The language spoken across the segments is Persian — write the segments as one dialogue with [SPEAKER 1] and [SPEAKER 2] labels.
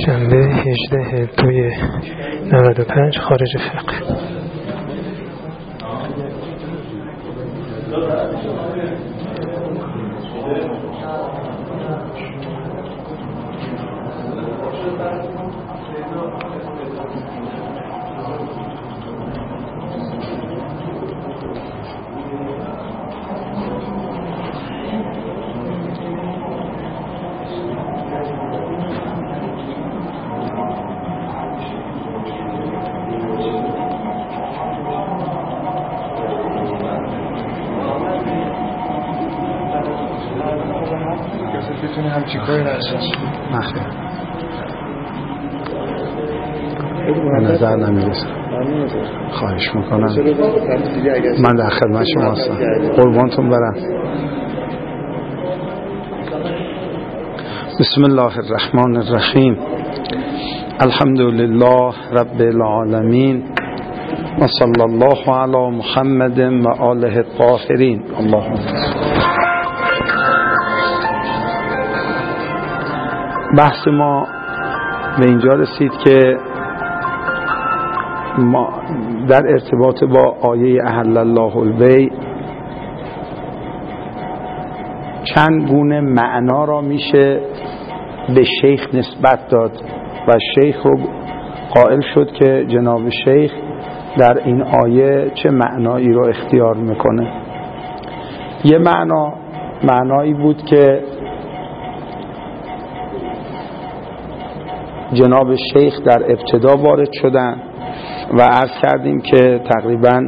[SPEAKER 1] شنبه 18/2/95 خارج فقه.
[SPEAKER 2] به نظر نمیرسه. خواهش میکنم، من در خدمت شما هستم، قربانتون برم. بسم الله الرحمن الرحیم. الحمد لله رب العالمین و صلی الله علی محمد و آله الطاهرین. اللهم بحث ما به اینجا رسید که ما در ارتباط با آیه احل الله البیع چند گونه معنا را میشه به شیخ نسبت داد و شیخ رو قائل شد که جناب شیخ در این آیه چه معنایی رو اختیار میکنه. یه معنایی بود که جناب شیخ در ابتدا وارد شدن و عرض کردیم که تقریبا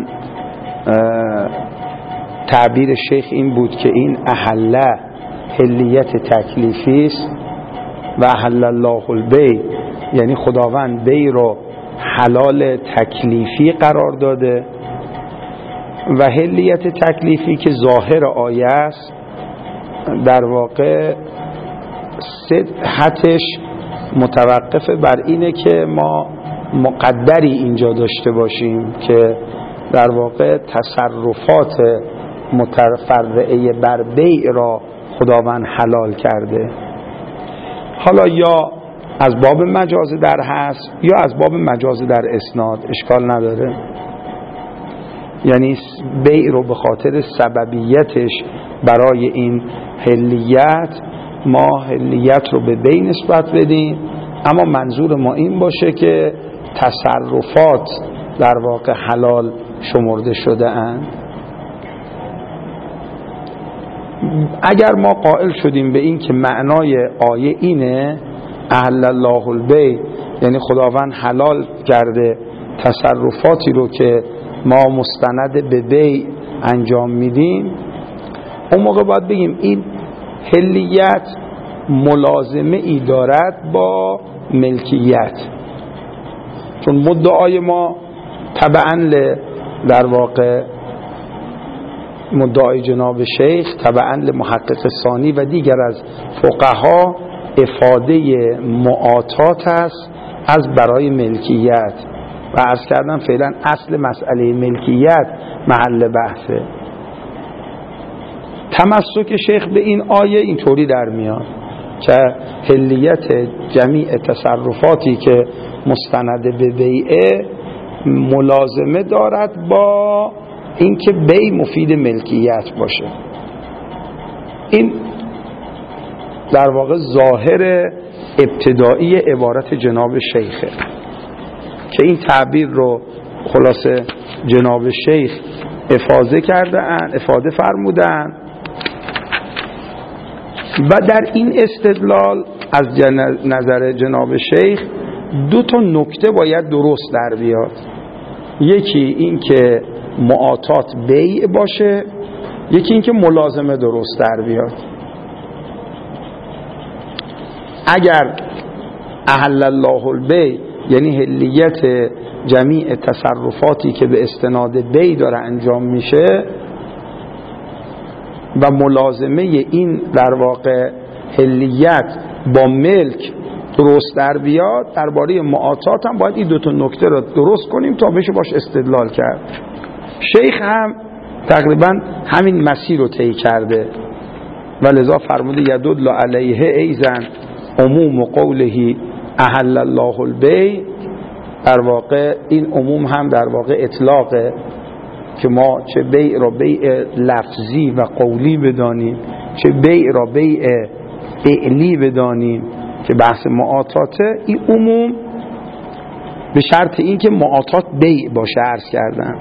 [SPEAKER 2] تعبیر شیخ این بود که این احله حلیت تکلیفی است و احل الله البیع یعنی خداوند بیع رو حلال تکلیفی قرار داده و حلیت تکلیفی که ظاهر آیه است در واقع صحتش متوقف بر اینه که ما مقدری اینجا داشته باشیم که در واقع تصرفات متفرعه بر بیع را خداوند حلال کرده. حالا یا از باب مجاز در هست یا از باب مجاز در اسناد، اشکال نداره. یعنی بیع رو به خاطر سببیتش برای این حلیت ما حلیت رو به بیع نسبت بدیم، اما منظور ما این باشه که تصرفات در واقع حلال شمرده شده اند. اگر ما قائل شدیم به این که معنای آیه اینه احل الله البیع یعنی خداوند حلال کرده تصرفاتی رو که ما مستند به بیع انجام میدیم، اون موقع باید بگیم این حلیت ملازمه ای دارد با ملکیت، چون مدعای ما تبعاً در واقع مدعای جناب شیخ تبعاً محقق ثانی و دیگر از فقها افاده معاطات است از برای ملکیت و عرض کردم فعلا اصل مسئله ملکیت محل بحثه. تمسک شیخ به این آیه اینطوری در میاد که حلیت جمیع تصرفاتی که مستند به بیعه ملازمه دارد با اینکه بیع مفید ملکیت باشه. این در واقع ظاهر ابتدایی عبارت جناب شیخه که این تعبیر رو خلاصه جناب شیخ افاده فرمودن و در این استدلال از نظر جناب شیخ دو تا نکته باید درست در بیاد. یکی این که معاطات بیع باشه، یکی این که ملازمه درست در بیاد. اگر احل الله البیع یعنی حلیت جمیع تصرفاتی که به استناد بیع داره انجام میشه و ملازمه این در واقع حلیت با ملک درست در بیاد، درباره معاطات هم باید این دو تا نکته رو درست کنیم تا بشه باش استدلال کرد. شیخ هم تقریبا همین مسیر رو طی کرده و لذا فرموده یدل علیه ایزن عموم قوله احل الله البیع، در واقع این عموم هم در واقع اطلاقه که ما چه بیع را بیع لفظی و قولی بدانیم، چه بیع را بیع فعلی بدانیم که بحث معاطاته. این عموم به شرط این که معاطات بیع باشه عرض کردن.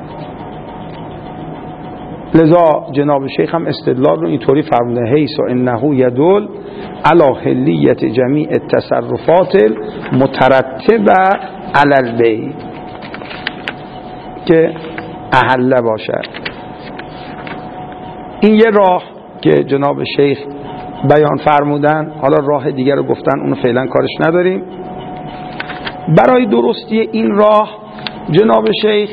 [SPEAKER 2] لذا جناب شیخ هم استدلال رو اینطوری فرموده: حیث انه یدل علی حلیت جمیع التصرفات المترتبه علی البیع، که احله باشد. این یه راه که جناب شیخ بیان فرمودن. حالا راه دیگر رو گفتن، اونو فعلا کارش نداریم. برای درستی این راه جناب شیخ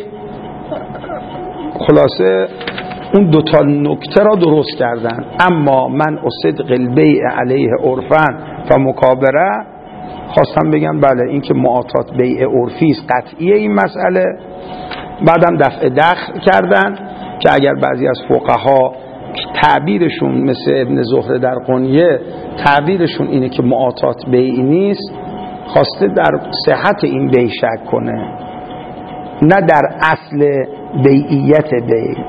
[SPEAKER 2] خلاصه اون دوتا نکته را درست کردن: اما من صدق البیع علیه عرفا و مکابره. خواستم بگم بله این که معاطات بیع عرفی است، قطعیه این مسئله. بعدم دفع دخل کردن که اگر بعضی از فقها تعبیرشون مثل ابن زهره در قنیه تعبیرشون اینه که معاطات بیع نیست، خواسته در صحت این بیع شک کنه، نه در اصل بیعیت بیع.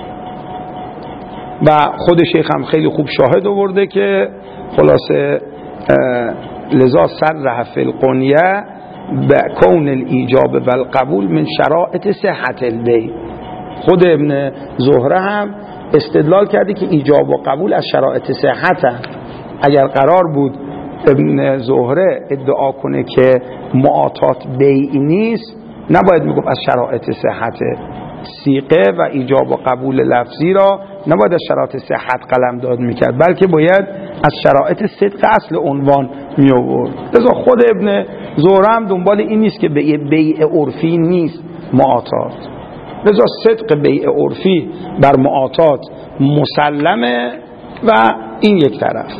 [SPEAKER 2] و خود شیخ هم خیلی خوب شاهد آورده که خلاصه لذا صرح فی القنیه بکون الایجاب و القبول من شرائط صحت البیع. خود ابن زهره هم استدلال کرده که ایجاب و قبول از شرایط صحت هم. اگر قرار بود ابن زهره ادعا کنه که معاطات بیع نیست، نباید میگفت از شرایط صحته. سیغه و ایجاب و قبول لفظی را نباید از شرایط صحت قلمداد میکرد، بلکه باید از شرایط صدق اصل عنوان می آورد. لذا خود ابن زهره هم دنبال این نیست که بیع عرفی نیست معاطات. لذا صدق بیع عرفی بر معاطات مسلمه و این یک طرف.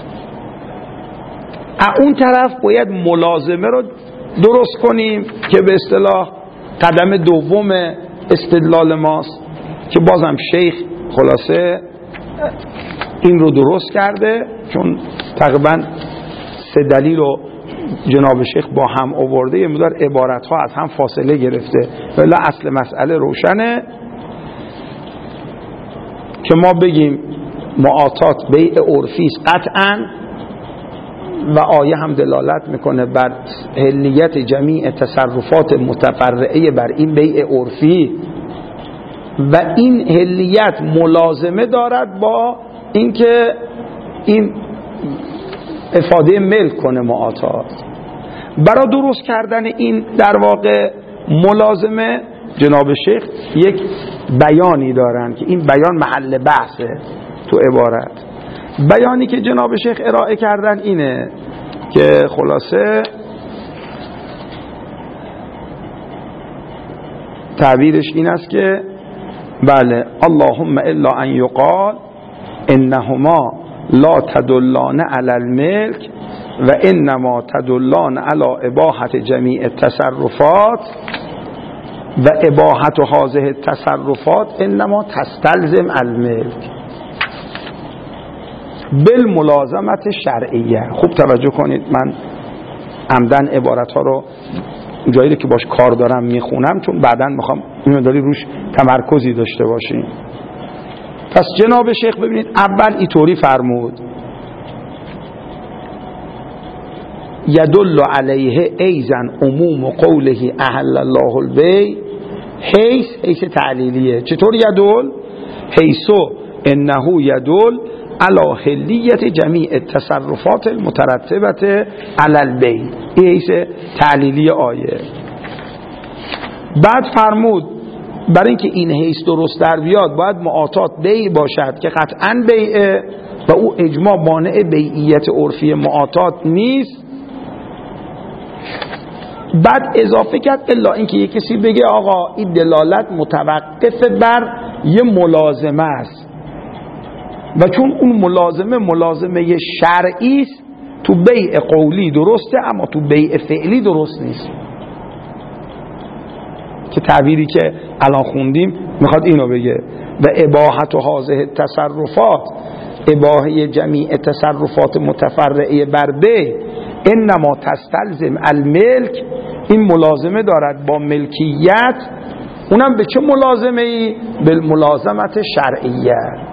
[SPEAKER 2] اون طرف باید ملازمه رو درست کنیم که به اصطلاح قدم دوم استدلال ماست، که بازم شیخ خلاصه این رو درست کرده، چون تقریبا 3 دلیل رو جناب شیخ با هم آورده، یه مقدار عبارت ها از هم فاصله گرفته، ولی اصل مسئله روشنه که ما بگیم معاطات بیع عرفی است قطعاً، و آیه هم دلالت میکنه بر حلیت جمیع تصرفات متفرعه بر این بیع عرفی، و این حلیت ملازمه دارد با اینکه این افاده ملک کنه معاطات. برای درست کردن این در واقع ملازمه جناب شیخ یک بیانی دارن که این بیان محل بحثه تو عبارت. بیانی که جناب شیخ ارائه کردن اینه که خلاصه تعبیرش این است که بله اللهم الا ان یقال انهما لا تدلان علی الملک و انما تدلان علی اباحت جمیع التصرفات و اباحت هذه التصرفات انما تستلزم الملک بالملازمت شرعیه. خوب توجه کنید، من عمدن عبارت ها رو جایی که باش کار دارم میخونم، چون بعداً میخوام اینو روش تمرکزی داشته باشیم. پس جناب شیخ ببینید اول اینطوری فرمود: یدل علیه ایزن عموم قوله احل الله البیع. حیث تعلیلیه. چطور یدل؟ حیثو انه یدل علی حلیت جمیع التصرفات المترتبه علی البیع. حیث تعلیلی آیه. بعد فرمود برای اینکه این حیث درست در بیاد باید معاطات بیع باشد که قطعاً بیعه و او اجماع مانع بیعیت عرفی معاطات نیست. بعد اضافه کرد الا اینکه یک کسی بگه آقا این دلالت متوقف بر یه ملازمه است و چون اون ملازمه شرعی است، تو بیع قولی درسته اما تو بیع فعلی درست نیست، که تعبیری که الان خوندیم میخواد اینو بگه. و اباحت و هذه تصرفات، اباحه جمیع تصرفات متفرعه بر بیع انما تستلزم الملک، این ملازمه دارد با ملکیت. اونم به چه ملازمه ای؟ بالملازمت شرعیه.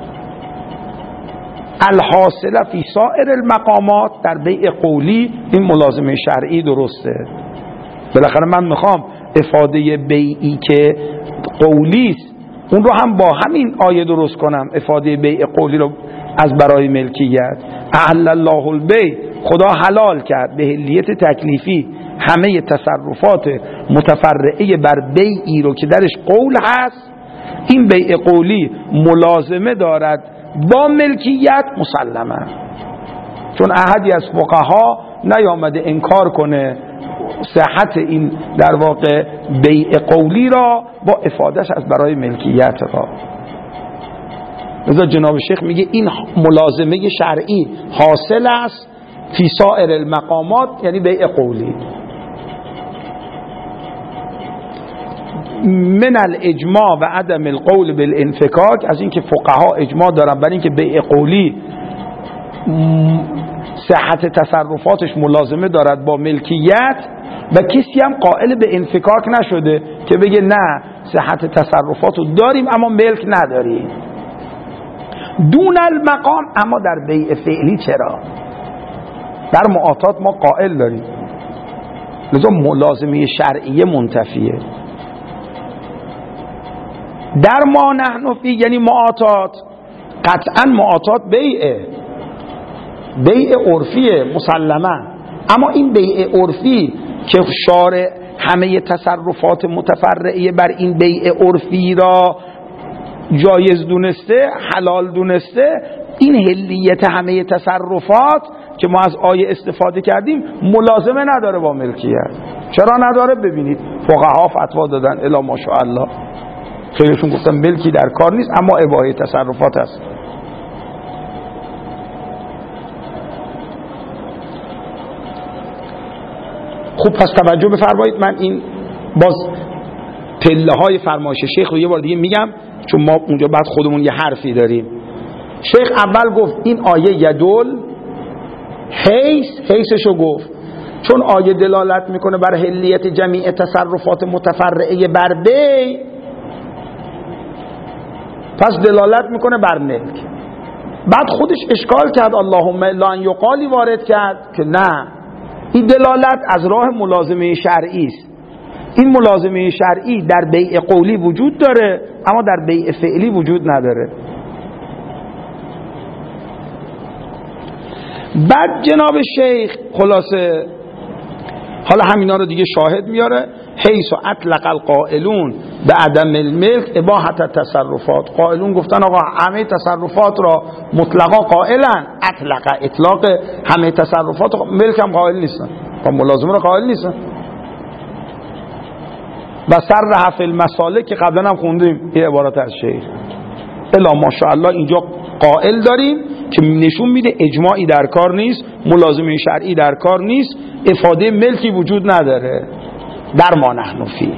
[SPEAKER 2] الحاصله فی سایر المقامات، در بیع قولی این ملازمه شرعی درسته. بالاخره من میخوام افاده بیعی که قولی است اون رو هم با همین آیه درست کنم، افاده بیع قولی رو از برای ملکیت. احل الله البیع، خدا حلال کرد به حلیت تکلیفی همه تصرفات متفرعه بر بیعی رو که درش قول هست. این بیع قولی ملازمه دارد با ملکیت مسلمه، چون احدی از فقها نیامده انکار کنه صحت این در واقع بیع قولی را با افادهش از برای ملکیت را. لذا جناب شیخ میگه این ملازمه شرعی حاصل است فی سایر المقامات، یعنی بیع قولی. من الاجماع و عدم القول بالانفکاک، از اینکه فقها اجماع دارن برای اینکه بیع قولی صحت تصرفاتش ملازمه دارد با ملکیت و کسی هم قائل به انفکاک نشده که بگه نه صحت تصرفاتو داریم اما ملک نداریم. دون المقام، اما در بیع فعلی چرا؟ در معاطات ما قائل داریم، لذا ملازمه شرعیه منتفیه. در ما نحن فی، یعنی معاطات، قطعا معاطات بیع عرفیه مسلمه، اما این بیع عرفی که شارع همه تصرفات متفرعه بر این بیع عرفی را جایز دونسته، حلال دونسته، این حلیت همه تصرفات که ما از آیه استفاده کردیم ملازمه نداره با ملکیت. چرا نداره؟ ببینید فقها فتوا دادن الا ماشاءالله، خیلیشون گفتن ملکی در کار نیست اما اباحه تصرفات هست. خوب پس توجه بفرمایید، من این باز پله های فرمایش شیخ رو یه بار دیگه میگم چون ما اونجا بعد خودمون یه حرفی داریم. شیخ اول گفت این آیه یدل، حیثشو گفت چون آیه دلالت میکنه بر حلیت جمیع تصرفات متفرعه بر بیع، پس دلالت میکنه بر ملک. بعد خودش اشکال کرد اللهم الا ان یقالی وارد کرد که نه، این دلالت از راه ملازمه شرعی است. این ملازمه شرعی در بیع قولی وجود داره اما در بیع فعلی وجود نداره. بعد جناب شیخ خلاصه حالا همینا رو دیگه شاهد میاره، حیث اطلق القائلون به عدم الملک اباحت تصرفات. قائلون گفتن آقا همه تصرفات را مطلقا قائلن، اطلاق همه تصرفات ملک هم قائل نیستن، ملازمه را قائل نیستن. و سر فی المسالک که قبلا هم خوندیم این عبارت از شیخ الا ماشاءالله اینجا قائل داریم که نشون میده اجماعی در کار نیست، ملازمه شرعی در کار نیست، افاده ملکی وجود نداره در ما نحن فی.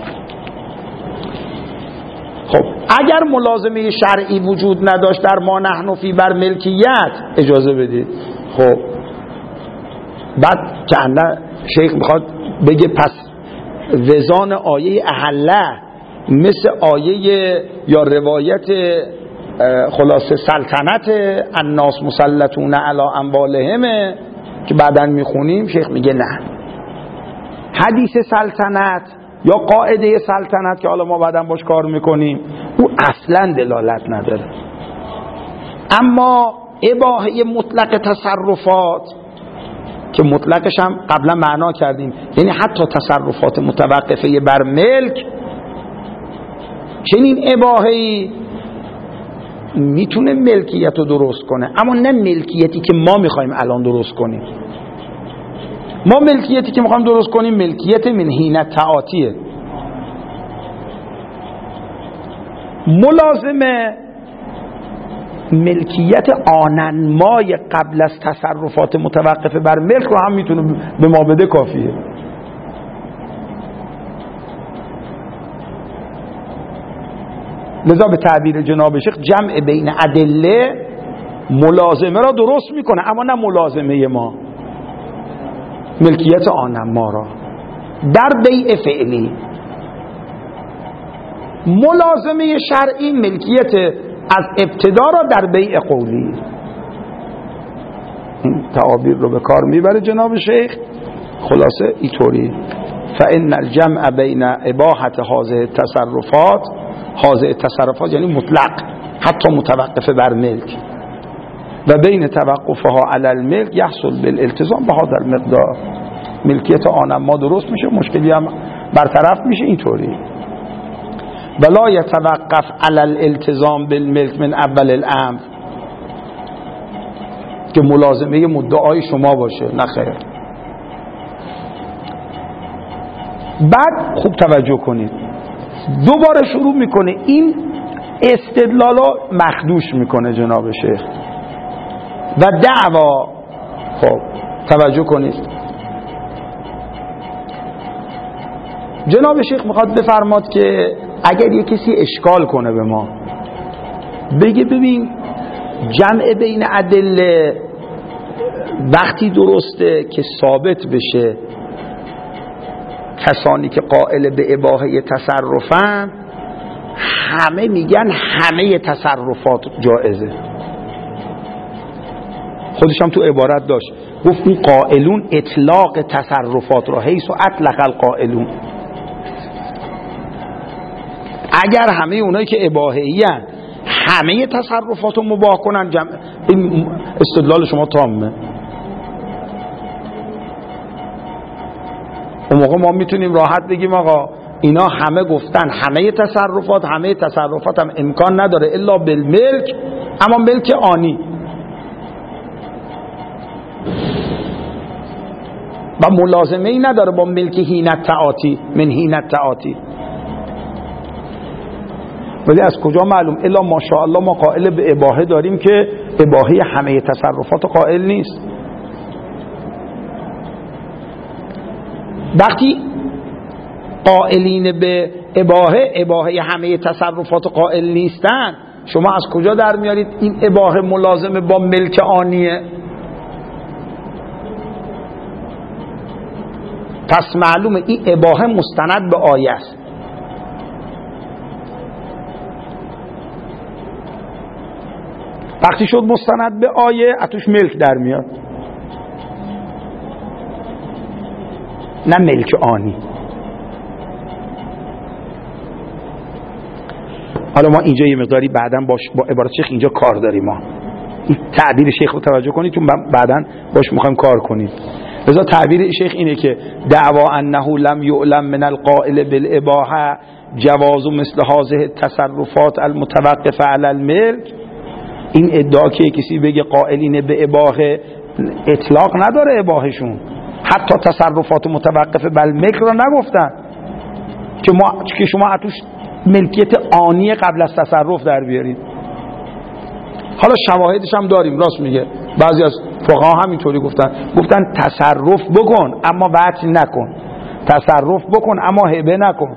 [SPEAKER 2] خب اگر ملازمه شرعی وجود نداشت در ما نحن فی بر ملکیت، اجازه بدید خب بعد که شیخ میخواد بگه پس وزان آیه احله مثل آیه یا روایت خلاصه سلطنت الناس مسلطون علی اموالهم که بعداً میخونیم، شیخ میگه نه، حدیث سلطنت یا قاعده سلطنت که حالا ما بعداً باش کار میکنیم او اصلا دلالت نداره. اما اباحه مطلق تصرفات که مطلقش هم قبلا معنا کردیم، یعنی حتی تصرفات متوقفه بر ملک، چنین اباحه‌ای میتونه ملکیت رو درست کنه اما نه ملکیتی که ما میخوایم الان درست کنیم. ما ملکیتی که میخوایم درست کنیم ملکیت من حین تعاطیه. ملازمه ملکیت آننمای قبل از تصرفات متوقفه بر ملک رو هم میتونه به ما بده، کافیه. لذا به تعبیر جناب شیخ جمع بین ادله ملازمه را درست میکنه اما نه ملازمه ما. ملکیت آنما را در بیع فعلی. ملازمه شرعی ملکیت از ابتدا را در بیع قولی. این تعابیر رو به کار میبره جناب شیخ. خلاصه اینطوری: فإن الجمع بین اباحة هذه التصرفات، هذه التصرفات یعنی مطلق حتی متوقف بر ملک، و بین توقفها علی الملک یحصل بالالتزام به هذا المقدار. ملکیت آنما درست میشه، مشکلی هم برطرف میشه. اینطوری: ولا یتوقف علی الالتزام بالملک من اول الامر، که ملازمه مدعای شما باشه، نه خیر. بعد خوب توجه کنید، دوباره شروع میکنه این استدلالا مخدوش میکنه جناب شیخ و دعوا. خب توجه کنید، جناب شیخ میخواد بفرماد که اگر یک کسی اشکال کنه به ما، بگه ببین جمع بین ادله وقتی درسته که ثابت بشه کسانی که قائل به اباحه تصرفن همه میگن همه تصرفات جائزه. خودش هم تو عبارت داشت، گفت این قائلون اطلاق تصرفات را حیث و اطلق القائلون. اگر همه اونایی که اباحه‌ای ان همه تصرفات رو مباح کنن، این استدلال شما تامه. اون موقع ما میتونیم راحت بگیم آقا اینا همه گفتن همه تصرفات هم امکان نداره الا بالملک، اما ملک آنی و ملازمه ای نداره با ملک حینت تعاطی من حینت تعاطی. ولی از کجا معلوم؟ الا ماشاءالله ما قائل به اباحه داریم که اباحه همه تصرفات قائل نیست. وقتی قائلین به اباحه همه تصرفات قائل نیستن، شما از کجا در میارید این اباحه ملازمه با ملک آنیه؟ پس معلومه این اباحه مستند به آیه است. وقتی شد مستند به آیه، اتوش ملک در میاد، نه ملک آنی. حالا ما اینجا یه مقداری بعداً با عبارت شیخ اینجا کار داریم. ما این تعبیر شیخ رو توجه کنید چون بعداً باش میخوایم کار کنیم. لذا تعبیر شیخ اینه که دعوا انه لم یعلم من القائل بالاباحه جواز مثل هذه التصرفات المتوقفه علی الملک. این ادعا که کسی بگه قائلین به اباحه اطلاق نداره، اباحهشون حتی تصرفات متوقفه بر ملک را نگفتن که شما اتوش ملکیت آنی قبل از تصرف در بیارید. حالا شواهدش هم داریم، راست میگه، بعضی از فقها همینطوری گفتن تصرف بکن اما وعد نکن، تصرف بکن اما هبه نکن،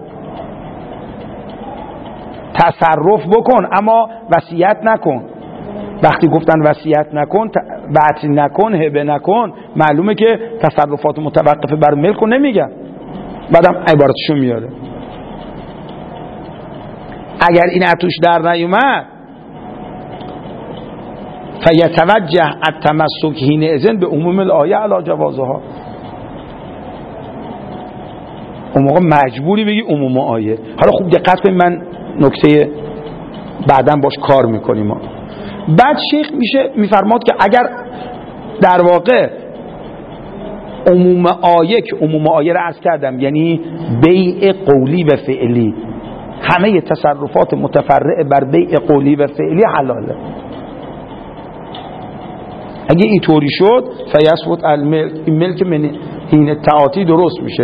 [SPEAKER 2] تصرف بکن اما وصیت نکن. وقتی گفتن وصیت نکن، وعد نکن، هبه نکن، معلومه که تصرفات متوقفه بر ملک رو نمیگن. بعدم عبارتشو میاره. اگر این اتوش در نیومد فیتوجه التمسک حینئذ به عموم الآیه علی جوازها، اون موقع مجبوری بگی عموم آیه. حالا خوب دقت کنید، من نکته بعداً باش کار میکنیم ما. بعد شیخ میفرماد که اگر در واقع عموم آیه، که عموم آیه را عرض کردم یعنی بیع قولی و فعلی، همه تصرفات متفرع بر بیع قولی و فعلی حلاله. اگه اینطوری شد فیثبت الملک، این ملک من حین تعاطی درست میشه.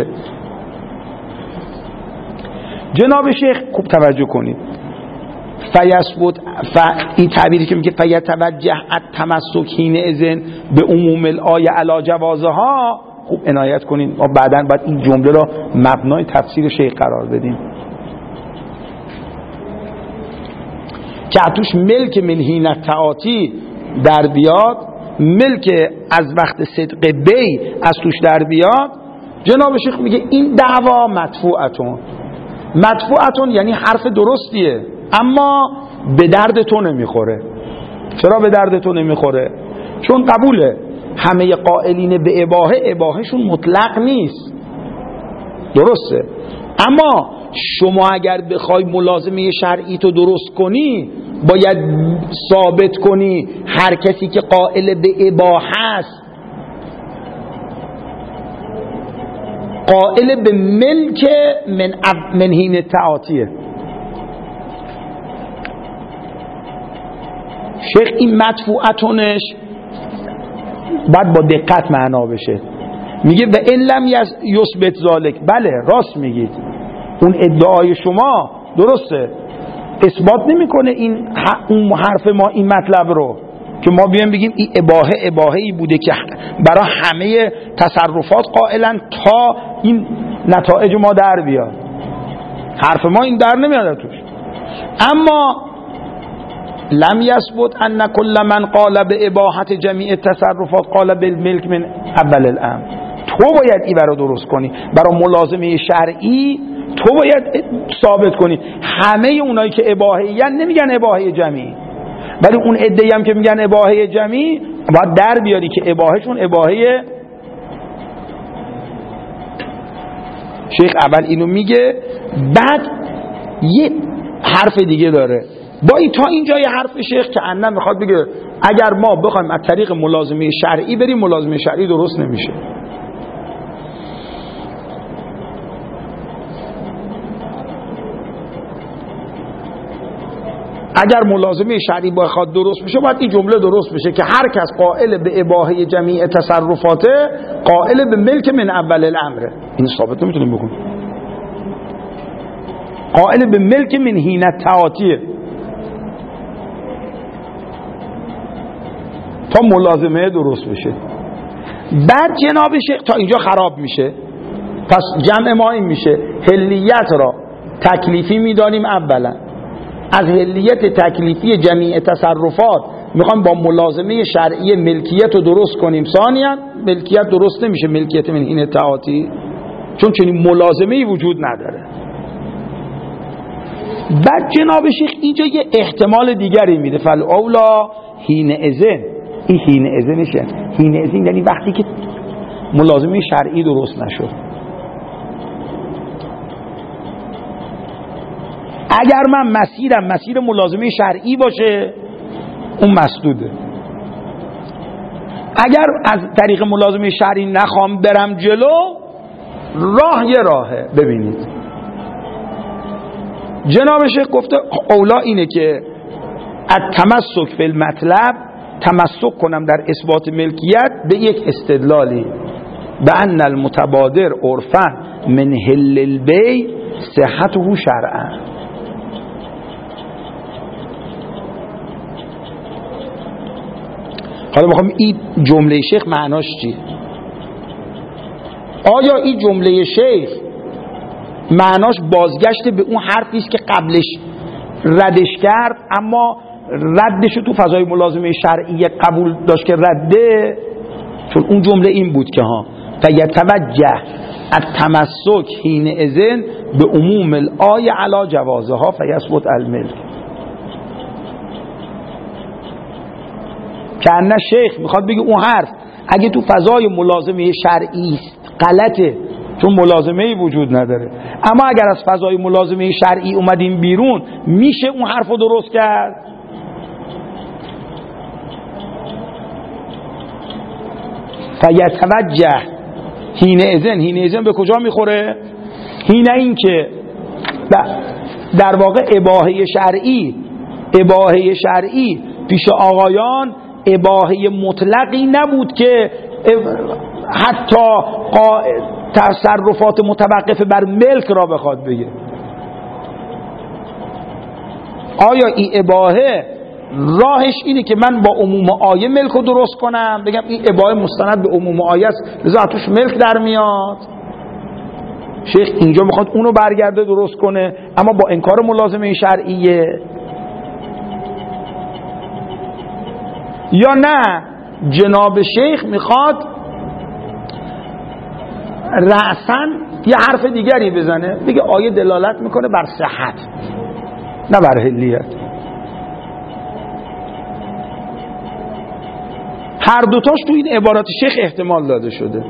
[SPEAKER 2] جناب شیخ خوب توجه کنید، فیثبت این تعبیری که میگه فیتوجه التمسک حینئذ به عموم الآیه علی جوازها، خوب عنایت کنید، ما بعداً باید این جمله را مبنای تفسیر شیخ قرار بدیم که اتوش ملک من حین تعاطی در بیاد. ملک از وقت صدق بی از توش در بیاد، جناب شیخ میگه این دعوا مدفوعتون یعنی حرف درستیه، اما به درد تو نمیخوره. چرا به درد تو نمیخوره؟ چون قبوله همه قائلین به اباحهشون مطلق نیست، درسته، اما شما اگر بخوای ملازمه شرعی تو درست کنی باید ثابت کنی هر کسی که قائل به اباحه است قائل به ملک من حین تعاطیه. شیخ این مدفوعتونش باید با دقت معنا بشه. میگه و ان لم یثبت ذالک، بله راست میگید، اون ادعای شما درسته، اثبات نمیکنه اون حرف ما این مطلب رو که ما بیایم بگیم این اباحه‌ای بوده که برای همه تصرفات قائلن تا این نتایج ما در بیاد. حرف ما این در نمیاد توش. اما لم یثبت ان کل من قال به اباحه جمیع تصرفات قال بالملک من اول الامر. تو باید این برای درست کنی، برای ملازمه شرعی تو باید ثابت کنی همه اونایی که اباحه‌این نمیگن اباحه جمعی، ولی اون عده‌ای هم که میگن اباحه جمعی باید در بیاری که اباحهشون اباحه. شیخ اول اینو میگه، بعد یه حرف دیگه داره. با این تا اینجای حرف شیخ که انم میخواد بگه اگر ما بخوایم از طریق ملازمه شرعی بریم، ملازمه شرعی درست نمیشه. اگر ملازمه شرعی بخواد درست بشه باید این جمله درست بشه که هر کس قائل به اباحه جمیع تصرفاته قائل به ملک من اول الامره. این ثابت نمیتونیم بکنیم. قائل به ملک من حین تعاطیه تا ملازمه درست بشه. بعد جناب شیخ تا اینجا خراب میشه. پس جمع ما این میشه حلیت را تکلیفی میدانیم اولا، از حلیت تکلیفی جمیع تصرفات میخوایم با ملازمه شرعی ملکیت رو درست کنیم. ثانیاً ملکیت درست نمیشه، ملکیت من این تعاطی، چون چنین ملازمه‌ای وجود نداره. بعد جناب شیخ اینجا یه احتمال دیگری میده، فالاولا حین اذن. این حین اذنشه، حین اذن یعنی وقتی که ملازمه شرعی درست نشد. اگر من مسیر ملازمه شرعی باشه اون مسدوده. اگر از طریق ملازمه شرعی نخوام برم جلو، راه یه راهه. ببینید جناب شیخ گفته اولا اینه که التمسک فی المطلب، تمسک کنم در اثبات ملکیت به یک استدلالی، به ان المتبادر عرفا من حل البی صحته شرعا. حالا میخوام این جمله شیخ معناش چیه؟ آیا این جمله شیخ معناش بازگشت به اون حرفی است که قبلش ردش کرد، اما ردش تو فضای ملازمه شرعی قبول داشت که رده؟ چون اون جمله این بود که ها فیتوجه التمسک حین اذن به عموم الآیه علی جوازها فیثبت الملک. که انه شیخ میخواد بگه اون حرف اگه تو فضای ملازمه شرعی است غلطه، چون ملازمه‌ای وجود نداره، اما اگر از فضای ملازمه شرعی اومدیم بیرون میشه اون حرف رو درست کرد. فیتوجه حین اذن به کجا میخوره؟ حین این که در واقع اباحه شرعی پیش آقایان اباحه مطلقی نبود که حتی تصرفات متوقف بر ملک را بخواد بگه. آیا این اباحه راهش اینه که من با عموم آیه ملک رو درست کنم، بگم این اباحه مستند به عموم آیه است لذا توش ملک در میاد؟ شیخ اینجا میخواد اونو برگرده درست کنه، اما با انکار ملازمه شرعیه. یا نه جناب شیخ میخواد رأساً یه حرف دیگری بزنه، میگه آیه دلالت میکنه بر صحت نه بر حلیت. هر دوتاش تو این عبارات شیخ احتمال داده شده.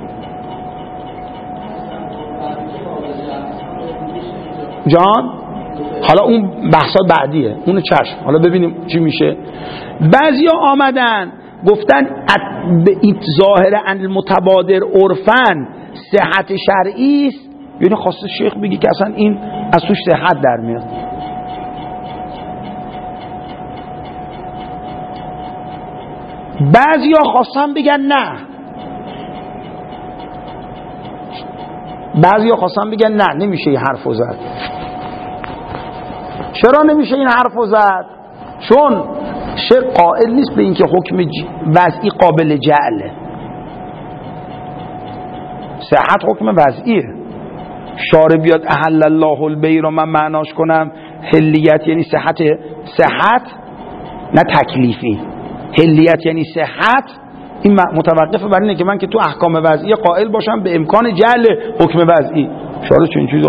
[SPEAKER 2] جان حالا اون بحثا بعدیه، اونو چشم، حالا ببینیم چی میشه. بعضیا آمدن گفتن به این ظاهر المتبادر عرفن صحت شرعی است، یعنی خواسته شیخ بگی که اصلا این از توش صحت در میاد. بعضیا خواستن بگن نه، بعضیا خواستن بگن نه نمیشه این حرفو زد. چرا نمیشه این حرفو زد؟ چون شیخ قائل نیست به اینکه حکم وضعی قابل جعله. صحت حکم وضعیه. شارع بیاد احل الله البیع رو من معناش کنم حلیت یعنی صحت نه تکلیفی، حلیت یعنی صحت، این متوقفه بر اینه که من که تو احکام وضعی قائل باشم به امکان جعل حکم وضعی. شارع چون چیز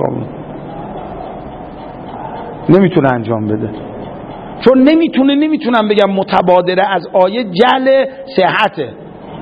[SPEAKER 2] نمیتونه انجام بده، چون نمیتونم بگم متبادره از آیه جعل صحته.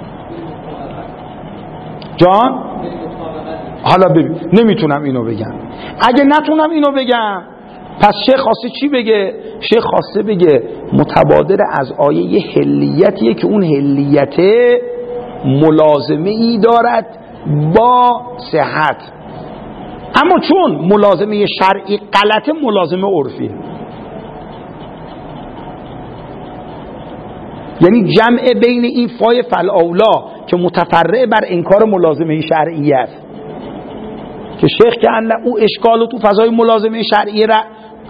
[SPEAKER 2] جان حالا ببین نمیتونم اینو بگم. اگه نتونم اینو بگم پس شیخ خواسته چی بگه؟ شیخ خواسته بگه متبادر از آیه یه حلیتیه که اون حلیت ملازمه ای دارد با صحت، اما چون ملازمه شرعی غلطه ملازمه عرفیه. یعنی جمع بین این فای فالاولا که متفرع بر انکار ملازمه شرعی است که شیخ که او اشکالو تو فضای ملازمه شرعی را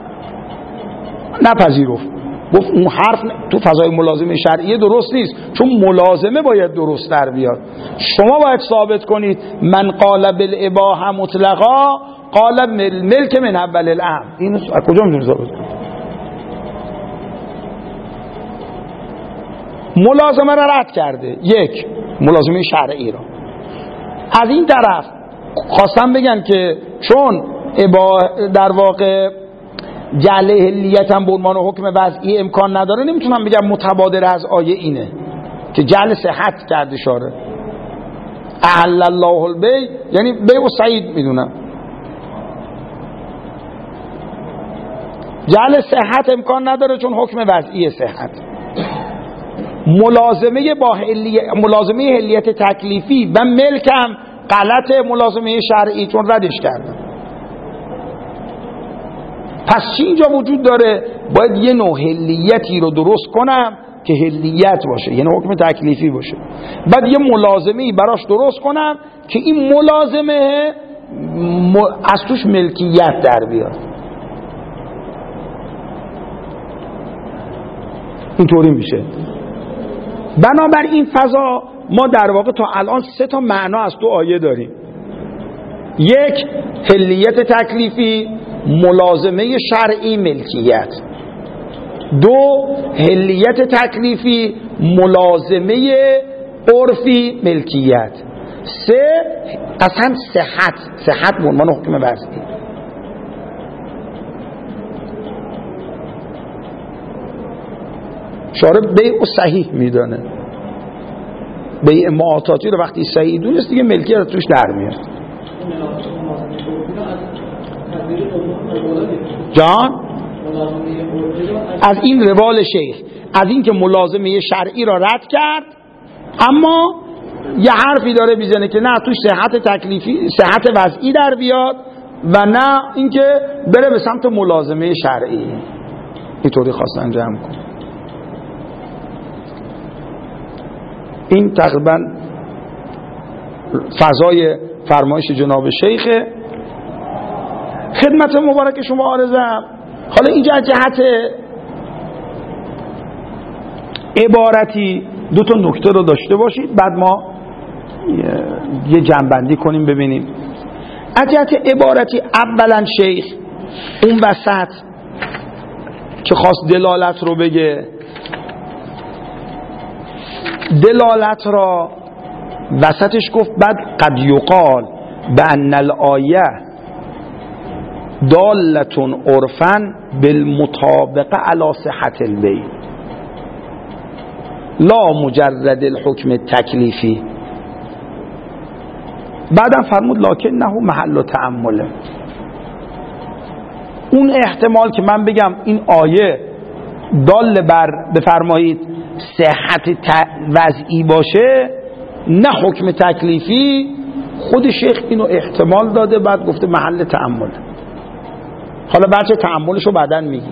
[SPEAKER 2] نپذیرفت، گفت اون حرف تو فضای ملازمه شرعی درست نیست، چون ملازمه باید درست در بیاد. شما باید ثابت کنید من قال بالاباحه مطلقا قال ملک من اول الامر. این از کجا میتونید ثابت کنید؟ ملازمه را رد کرده، یک ملازمه شرعی را. از این طرف خواستم بگن که چون در واقع جعل حلیت هم به عنوان حکم وضعی امکان نداره، نمیتونم بگم متبادر از آیه اینه که جعل صحت کرده شاره. احل الله البیع یعنی بیع و سعید میدونم، جعل صحت امکان نداره چون حکم وضعی صحت. ملازمه حلیت تکلیفی و ملکم غلط ملازمه شرعی چون ردش کردم. پس چی اینجا وجود داره؟ باید یه نوع حلیتی رو درست کنم که حلیت باشه، یعنی حکم تکلیفی باشه. بعد یه ملازمه‌ای براش درست کنم که این ملازمه از توش ملکیت در بیاد. اینطوری میشه. بنابراین این فضا ما در واقع تا الان 3 تا معنا از تو آیه داریم. یک، حلیت تکلیفی، ملازمه شرعی، ملکیت. 2، حلیت تکلیفی، ملازمه عرفی، ملکیت. 3، اصلا صحت به عنوان حکم وضعی. شارع بیع و صحیح میدانه، بیع معاطاتی رو وقتی صحیح دونست دیگه ملکیت توش در میاد. جان از این روال شیخ، از این که ملازمه شرعی را رد کرد، اما یه حرفی داره بیزنه که نه توش صحت تکلیفی، صحت وضعی در بیاد و نه اینکه بره به سمت ملازمه شرعی. اینطوری خواستن جمع کن. این تقریبا فضای فرمایش جناب شیخ. خدمت مبارک شما عرضم. حالا اینجا از جهت عبارتی 2 تا نکته رو داشته باشید، بعد ما یه جنبندی کنیم ببینیم. از جهت عبارتی اولا شیخ اون وسط که خواست دلالت رو بگه دلالت را وسطش گفت بعد قد یقال بأن الآیه دالتون عرفا بالمطابقه علی صحت البیع لا مجرد الحکم تکلیفی. بعدم فرمود لکنه محل تأمله. اون احتمال که من بگم این آیه دال بر بفرمایید صحت وضعی باشه نه حکم تکلیفی، خود شیخ اینو احتمال داده، بعد گفته محل تأمل. حالا بچه تأملشو بعدن میگی.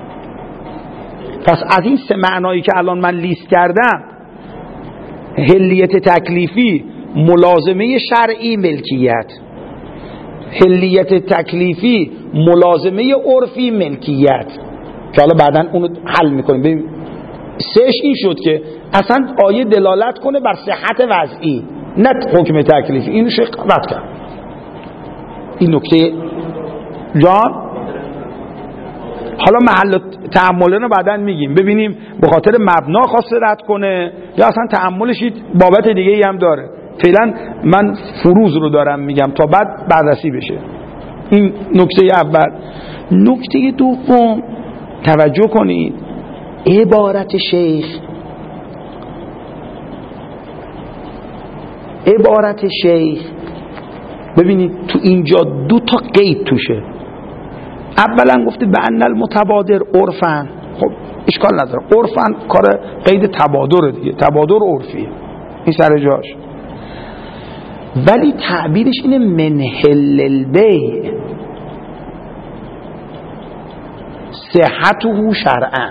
[SPEAKER 2] پس از این سه معنایی که الان من لیست کردم، حلیت تکلیفی ملازمه شرعی ملکیت، حلیت تکلیفی ملازمه عرفی ملکیت، که حالا بعدن اونو حل میکنیم. ببین سهش این شد که اصلا آیه دلالت کنه بر صحت وضعی نه حکم تکلیفی. اینو شیخ رد کرد. این نکته جان. حالا محل تأمله رو بعدن میگیم، ببینیم به خاطر مبنا خواسته رد کنه یا اصلا تأملش بابت دیگه ای هم داره. فعلا من فروز رو دارم میگم تا بعد بررسی بشه. این نکته اول. نکته دوم توجه کنید، عبارت شیخ ببینید تو اینجا دو تا قید توشه. اولا گفته به ان المتبادر عرفن، خب اشکال نداره، عرفن کار قید تبادر دیگه، تبادر عرفیه، این سر جاش. ولی تعبیرش اینه من حل البیع صحته شرعا.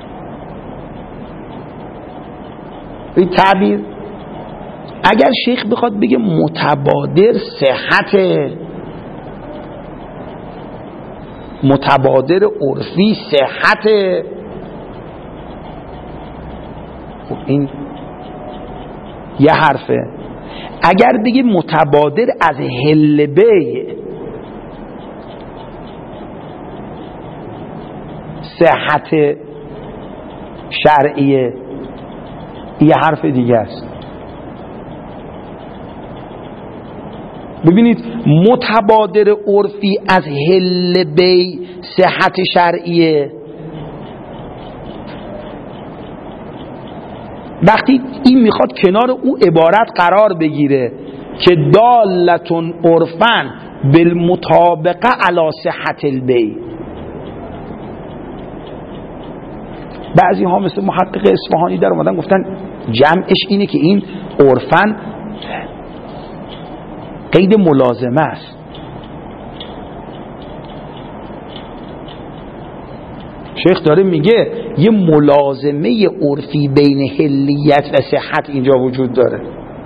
[SPEAKER 2] این تعبیر اگر شیخ بخواد بگه متبادر صحت، متبادر عرفی صحت، خب این یه حرفه. اگر بگه متبادر از حل بیع صحت شرعیه، یه حرف دیگه است. ببینید متبادر عرفی از حل بیع صحت شرعیه. وقتی این میخواد کنار او عبارت قرار بگیره که دالتون عرفن بالمطابقه علی صحت البیع، بعضی ها مثل محقق اصفهانی در اومدن گفتن جمعش اینه که این عرفن قید ملازمه است. شیخ داره میگه یه ملازمه عرفی بین حلیت و صحت اینجا وجود داره،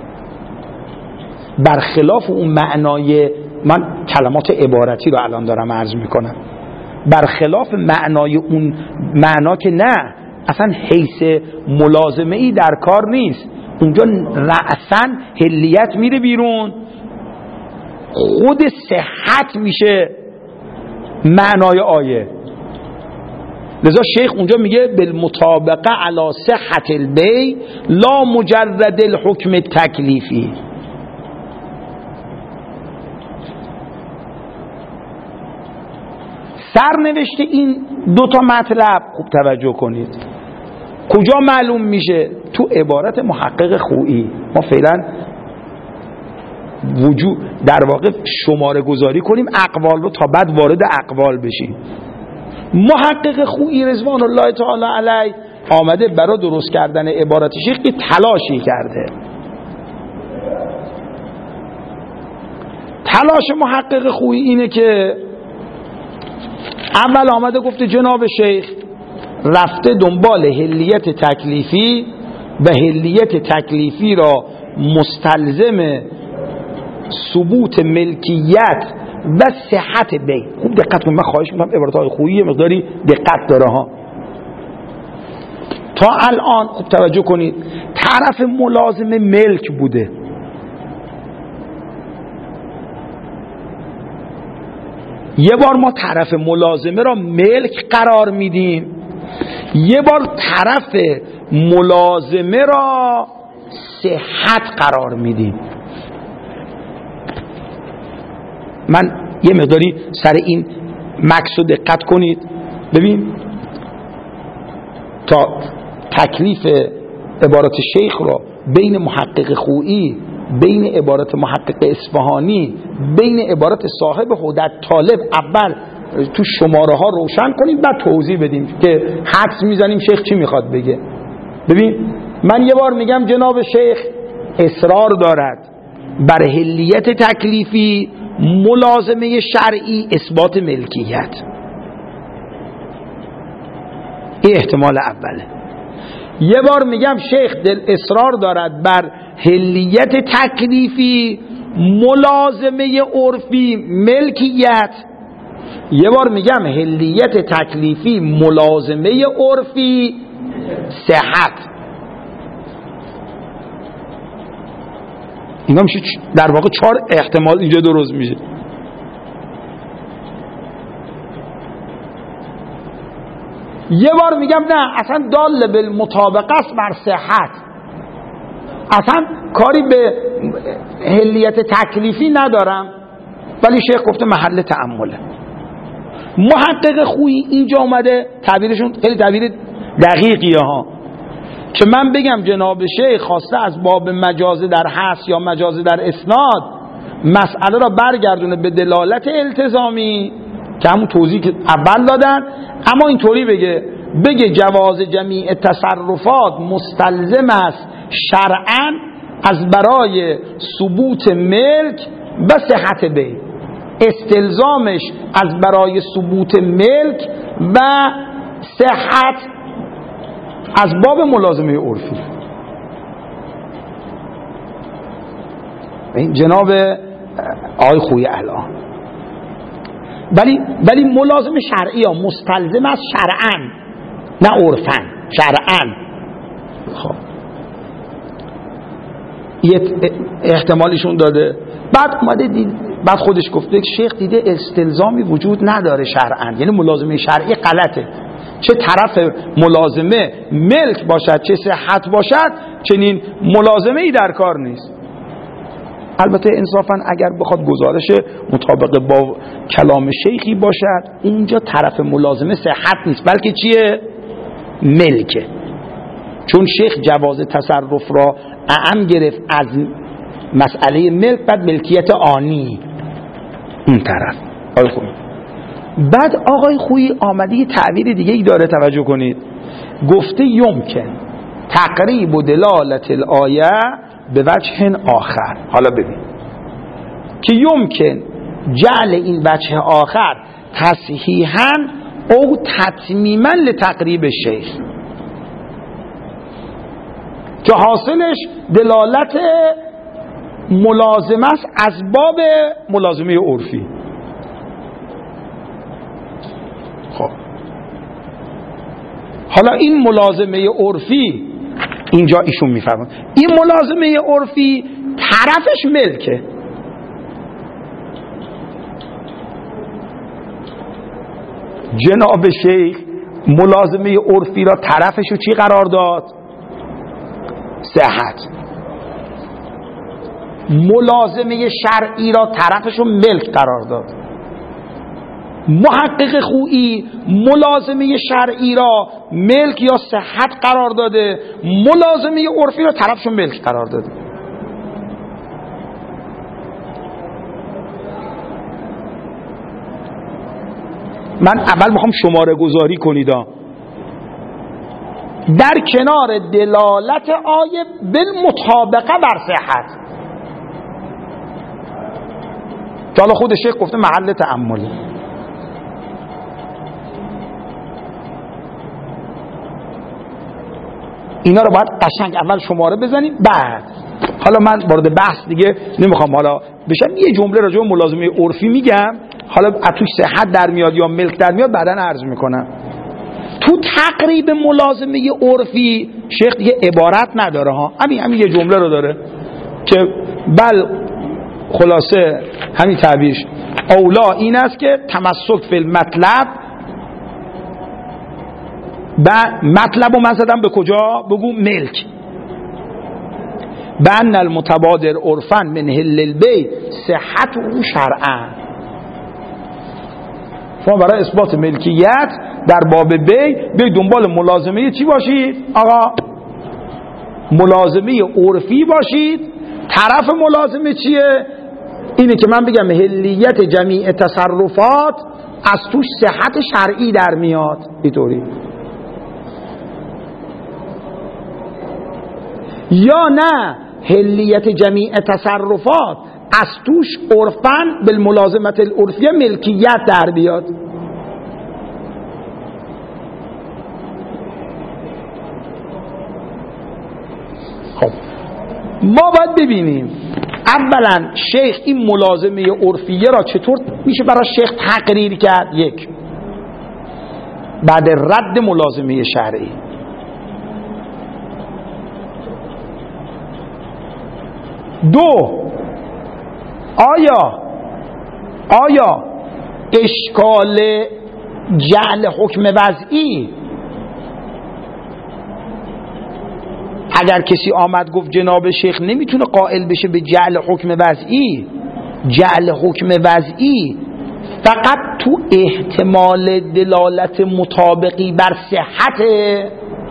[SPEAKER 2] برخلاف اون معنای، من کلمات عبارتی رو الان دارم عرض میکنم، برخلاف معنای اون معنا که نه اصلا حیث ملازمه ای در کار نیست، اونجا رأساً حلیت میره بیرون، خود صحت میشه معنای آیه. لذا شیخ اونجا میگه بالمطابقه علی صحت البیع لا مجرد الحکم تکلیفی. سرنوشت این دوتا مطلب خوب توجه کنید کجا معلوم میشه؟ تو عبارت محقق خویی. ما فعلا وجود در واقع شماره گذاری کنیم اقوال رو تا بعد وارد اقوال بشیم. محقق خویی رضوان الله تعالی علیه آمده برای درست کردن عبارت شیخ یه تلاشی کرده. تلاش محقق خویی اینه که اول آمده گفته جناب شیخ رفته دنبال حلیت تکلیفی و حلیت تکلیفی را مستلزم ثبوت ملکیت و صحت بیع. خوب دقت کنید، من خواهش میکنم عبارت‌های خویی مقداری دقت داره ها. تا الان خوب توجه کنید طرف ملازم ملک بوده، یه بار ما طرف ملازمه را ملک قرار میدیم، یه بار طرف ملازمه را صحت قرار میدیم. من یه مقداری سر این مکس رو دقت کنید. ببین تا تکلیف عبارت شیخ را بین محقق خویی، بین عبارت محقق اصفهانی، بین عبارت صاحب هدت طالب اول تو شماره ها روشن کنیم، بعد توضیح بدیم که حدس میزنیم شیخ چی میخواد بگه. ببین من یه بار میگم جناب شیخ اصرار دارد بر حلیت تکلیفی ملازمه شرعی اثبات ملکیت. این احتمال اوله. یه بار میگم شیخ دل اصرار دارد بر حلیت تکلیفی ملازمه عرفی ملکیت. یه بار میگم حلیت تکلیفی ملازمه عرفی صحت. اینا میشه در واقع 4 احتمال اینجا درست میشه. یه بار میگم نه اصلا دال بالمطابقه است بر صحت، اصلا کاری به حلیت تکلیفی ندارم، ولی شیخ گفته محل تأمله. محقق خویی اینجا اومده تعبیرشون خیلی تعبیر دقیقیه ها، که من بگم جناب شیخ خواسته از باب مجاز در حس یا مجاز در اسناد مسئله را برگردونه به دلالت التزامی که همون توضیح که اول دادن، اما اینطوری بگه جواز جمیع تصرفات مستلزم است شرعاً از برای ثبوت ملک و صحت بیع، استلزامش از برای ثبوت ملک و صحت از باب ملازمه عرفی. این جناب آقای خویی الان ولی ملازمه شرعی ها مستلزم است شرعاً نه عرفاً، شرعاً. خب یه احتمالیشون داده، بعد اومده بعد خودش گفته شیخ دیده استلزامی وجود نداره شرعاً، یعنی ملازمه شرعی غلطه، چه طرف ملازمه ملک باشد چه صحت باشد چنین ملازمه ای در کار نیست. البته انصافاً اگر بخواد گزارش مطابق با کلام شیخی باشد اونجا طرف ملازمه صحت نیست بلکه چیه؟ ملکه، چون شیخ جواز تصرف را اعم گرفت از مسئله ملک، بعد ملکیت آنی اون طرف. آقای خویی بعد آقای خویی آمده یه تعبیر دیگه ای داره، توجه کنید، گفته یمکن تقریب و دلالت الآیه به وجه آخر. حالا ببین که یمکن جعل این وجه آخر تصحیحاً او تتمیما لتقریب شیخ، که حاصلش دلالت ملازمه است از باب ملازمه عرفی. خب حالا این ملازمه عرفی اینجا ایشون میفرماید این ملازمه عرفی طرفش ملکه، جناب شیخ ملازمه عرفی را طرفشو چی قرار داد؟ صحت. ملازمه شرعی را طرفشو ملک قرار داد. محقق خویی ملازمه شرعی را ملک یا صحت قرار داده، ملازمه عرفی را طرفشو ملک قرار داده. من اول میخوام شماره گذاری کنید در کنار دلالت آیه بالمطابقه بر صحت، که حالا خود شیخ گفته محل تأملی. اینا رو باید قشنگ اول شماره بزنیم، بعد حالا من وارد بحث دیگه نمیخوام حالا بشم، یه جمله راجع به ملازمه عرفی میگم، حالا توش صحت در میاد یا ملک در میاد بعداً عرض میکنم. تو تقریب ملازمه عرفی شیخ دیگه عبارت نداره ها، همین یه جمله رو داره که بل خلاصه همین تعبیرش اولا این است که تمسک فی المطلب، و مطلب رو من زدم به کجا؟ بگو ملک. بأن المتبادر عرفا من حل البیع صحت او شرعا. شما برای اثبات ملکیت در باب بیع به دنبال ملازمه چی باشید؟ آقا ملازمه عرفی باشید. طرف ملازمه چیه؟ اینه که من بگم حلیت جمیع تصرفات از توش صحت شرعی در میاد. اینطوری یا نه حلیت جمیع تصرفات از توش عرفاً بالملازمت العرفیه ملکیت در بیاد. خب ما باید ببینیم اولا شیخ این ملازمه عرفیه را چطور میشه برای شیخ تقریر کرد. یک، بعد رد ملازمه شرعی. دو، آیا اشکال جعل حکم وضعی، اگر کسی آمد گفت جناب شیخ نمیتونه قائل بشه به جعل حکم وضعی، جعل حکم وضعی فقط تو احتمال دلالت مطابقی بر صحته،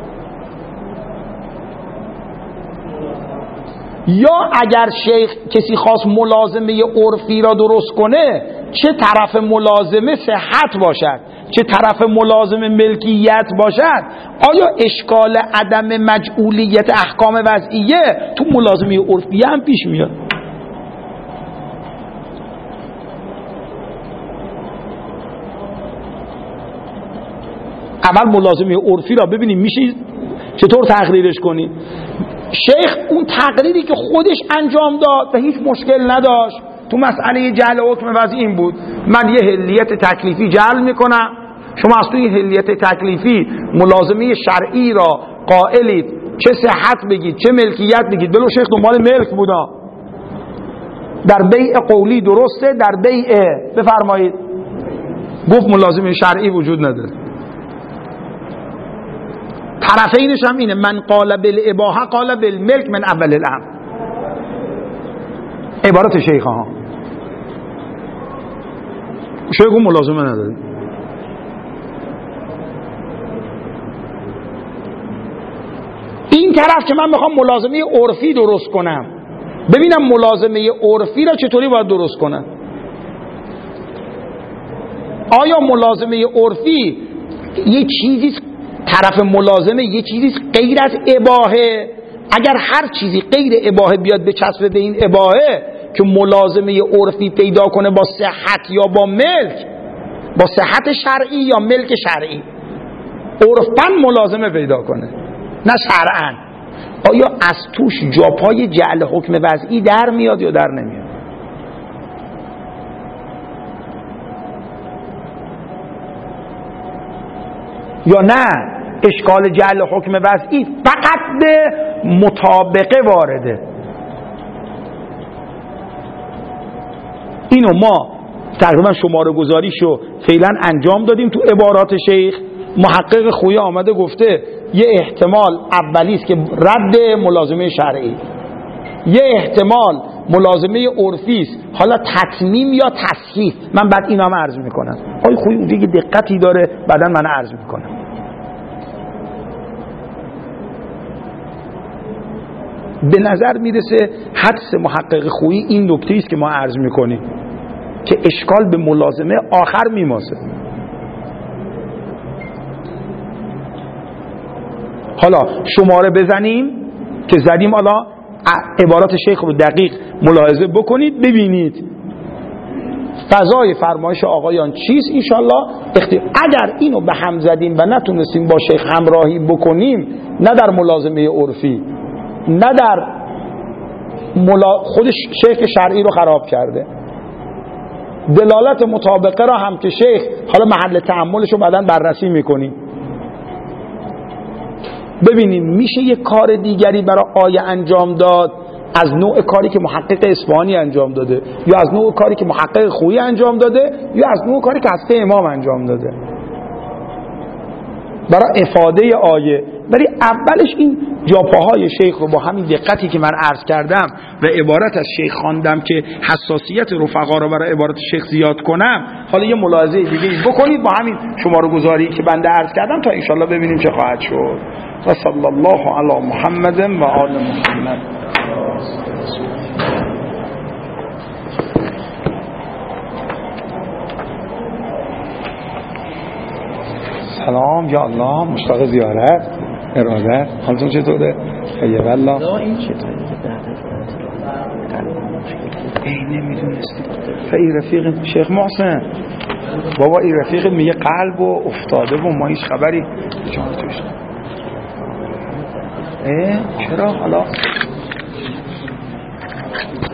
[SPEAKER 2] یا اگر شیخ کسی خواست ملازمه عرفی را درست کنه چه طرف ملازمه صحت باشد چه طرف ملازمه ملکیت باشد، آیا اشکال عدم مجعولیت احکام وضعیه تو ملازمه عرفیه هم پیش میاد؟ اول ملازمه عرفی را ببینیم میشه چطور تقریرش کنیم. شیخ اون تقریری که خودش انجام داد و هیچ مشکل نداشت تو مسئله جعل حکم وضعی این بود: من یه حلیت تکلیفی جعل میکنم، شما از توی حلیت تکلیفی ملازمه شرعی را قائلید، چه صحت بگید چه ملکیت بگید. بلو شیخ دنبال ملک بودا، در بیع قولی درسته، در بیع بفرمایید گفت ملازمه شرعی وجود نداره. طرفینش هم اینه: من قال بالاباحه قال بالملک من اول الامر. عبارت شیخ ها، شیخ اون ملازمه نداره. این طرف که من میخوام ملازمه عرفی درست کنم، ببینم ملازمه عرفی را چطوری باید درست کنم. آیا ملازمه عرفی یه چیزی طرف ملازمه یه چیزی غیر از اباحه؟ اگر هر چیزی غیر اباحه بیاد به چسبه به این اباحه که ملازمه عرفی پیدا کنه با صحت یا با ملک، با صحت شرعی یا ملک شرعی، عرفاً ملازمه پیدا کنه نه شرعاً، آیا از توش جاپای جعل حکم وضعی در میاد یا در نمیاد؟ یا نه اشکال جعل حکم وضعی فقط به مطابقه وارده؟ اینو ما تقریبا شماره گذاریشو فعلا انجام دادیم تو عبارات شیخ. محقق خویی آمده گفته یه احتمال اولیست که رد ملازمه شرعی، یه احتمال ملازمه عرفیست، حالا تتمیم یا تصحیح. من بعد اینا هم عرض میکنم. آی خویی اونجا یه دقتی داره، بعدا من عرض میکنم. به نظر میرسه حدس محقق خویی این نکته است که ما عرض میکنیم که اشکال به ملازمه آخر میماسه. حالا شماره بزنیم که زدیم، حالا عبارات شیخ رو دقیق ملاحظه بکنید ببینید فضای فرمایش آقایان چیست. انشالله اگر اینو به هم زدیم و نتونستیم با شیخ همراهی بکنیم، نه در ملازمه عرفی نه در خودش شیخ شرعی رو خراب کرده، دلالت مطابقه را هم که شیخ حالا محل تأملش رو بعداً بررسی میکنیم. ببینیم میشه یک کار دیگری برای آیه انجام داد از نوع کاری که محقق اصفهانی انجام داده، یا از نوع کاری که محقق خویی انجام داده، یا از نوع کاری که حضرت امام انجام داده. برای افاده آیه، ولی اولش این جاپاهای شیخ رو با همین دقتی که من عرض کردم و عبارت از شیخ خواندم که حساسیت رفقا رو برای عبارت شیخ زیاد کنم، حالا یه ملاحظه دیگه بکنید با همین شماره گذاری که بنده عرض کردم تا انشالله ببینیم چه خواهد شد. و صلی الله علی محمد و آل محمد. سلام یا الله، مشتاق زیارت، ارادت. حالتون چطوره؟ خیلی والله. این چطوره؟ نمیدونستیم. این رفیق شیخ محسن بابا، این رفیق میگه قلب و افتاده و ما هیچ خبری جان توش. چرا حالا